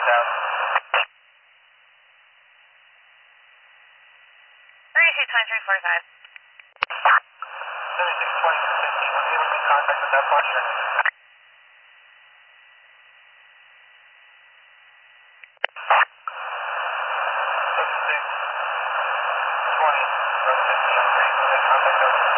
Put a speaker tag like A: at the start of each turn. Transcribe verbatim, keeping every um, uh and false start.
A: out.
B: thirty-two twenty-three forty-five.
A: seventy-six twenty fifteen, were you able to make contact with that posture? seventy-six twenty, road fifty, okay, make contact over.